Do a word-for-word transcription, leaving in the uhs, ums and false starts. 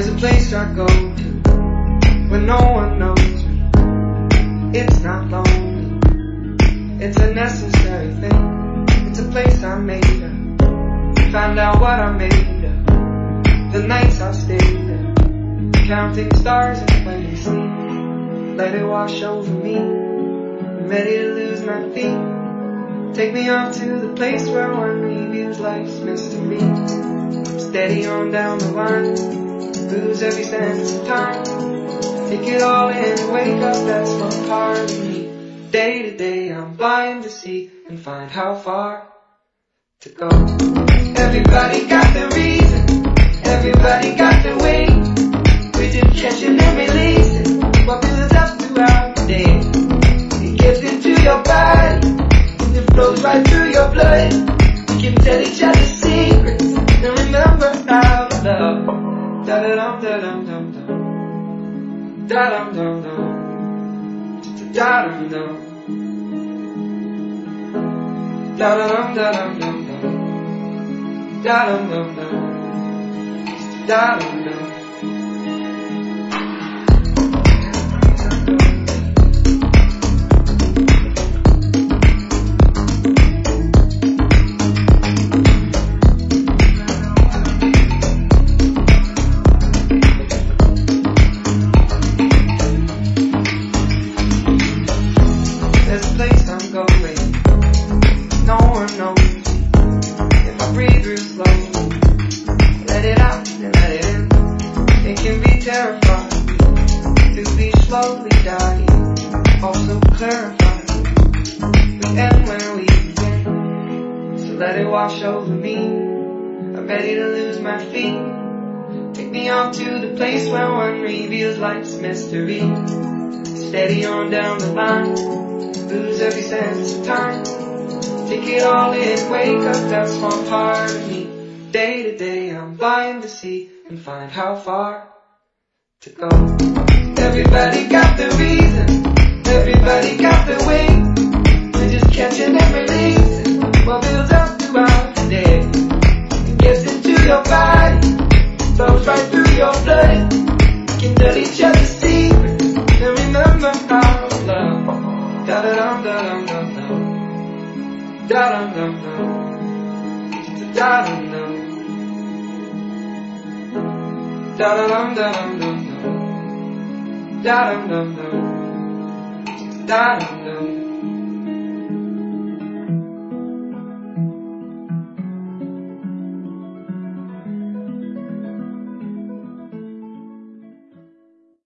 There's a place I go to when no one knows me. It's not lonely, it's a necessary thing. It's a place I made up, found out what I made up. The nights I stayed up, counting stars and playing sleep. Let it wash over me, I'm ready to lose my feet. Take me off to the place where one reviews life's mystery. Steady on down the line, lose every sense of time. Take it all in, wake up, that's one part of me. Day to day I'm blind to see and find how far to go. Everybody got their reason, everybody got their way. We just catching and releasing what builds up throughout the day. It gets into your body, it flows right through your blood. We can tell each other secrets and remember how to love. Da da dum da dum dum dum, da dum dum dum, da dum dum, da da dum da dum dum dum, da dum dum dum, da dum dum. There's a place I'm going, no one knows. If I breathe real slow, let it out and let it in. It can be terrifying to be slowly dying, also clarifying. We end where we begin, so let it wash over me. I'm ready to lose my feet. Take me on to the place where one reveals life's mystery. Steady on down the line, lose every sense of time. Take it all in, wake up, that's one part of me. Day to day I'm blind to see and find how far to go. Everybody got their reason, everybody got their way. We're just catching and releasing what builds up throughout the day. It gets into your body, flows right through your blood. We can tell each other secrets and remember how to love. Da da dum da dum dum dum, da dum dum dum, da dum dum, da da dum da dum dum dum, da dum dum dum, da dum dum.